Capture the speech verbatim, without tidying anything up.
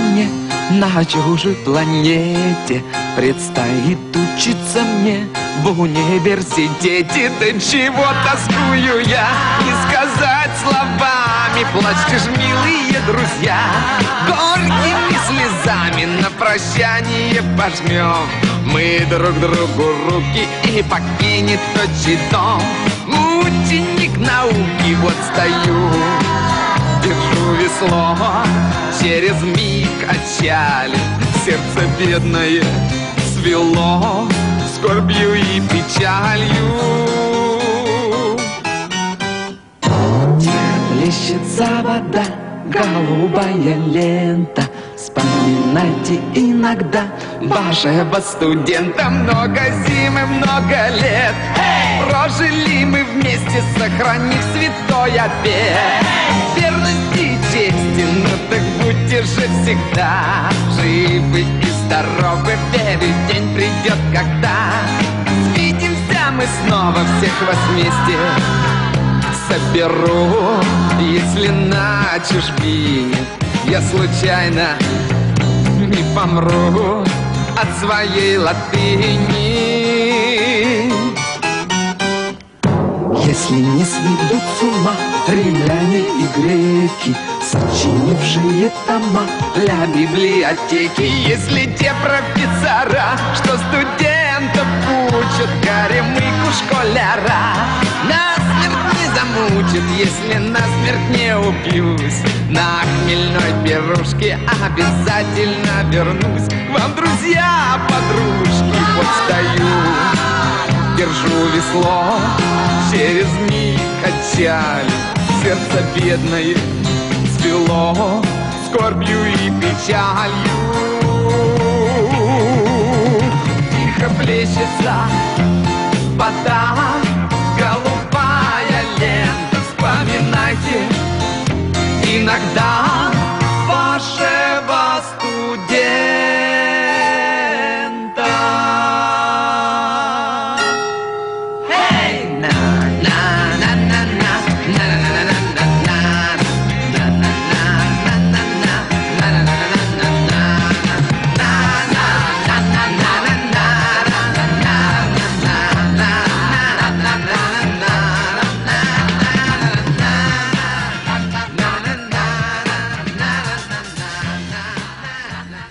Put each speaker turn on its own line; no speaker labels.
мне на чужой планете предстоит учиться мне в университете. Да чего тоскую я, не сказать словами. Плачьте ж, милые друзья, горькими слезами на прощание пожмем мы друг другу руки, и покинет отчий дом ученик науки. Вот стою, держу весло, через миг отчали, сердце бедное свело скорбью и печалью. Плещется вода, голубая лента. Вспоминайте иногда вашего студента. Много зим и много лет прожили мы вместе, сохранив святой обет верности и чести. Ну так будьте же всегда живы и здоровы, верю, день придет, когда свидимся мы снова, всех вас вместе соберу. Если на чужбине я случайно не помру от своей латыни, если не сведут с ума римляне и греки, сочинившие тома для библиотеки, если те профессора, что студентов учат, горемыку школяра насмерть не замучат, если насмерть не упьюсь, на хмельной пирожке обязательно вернусь к вам, друзья, подружки. Вот стою, держу весло, через миг отчали, сердце бедное свело скорбью и печалью. Тихо плещется вода, голубая лента. Вспоминайте иногда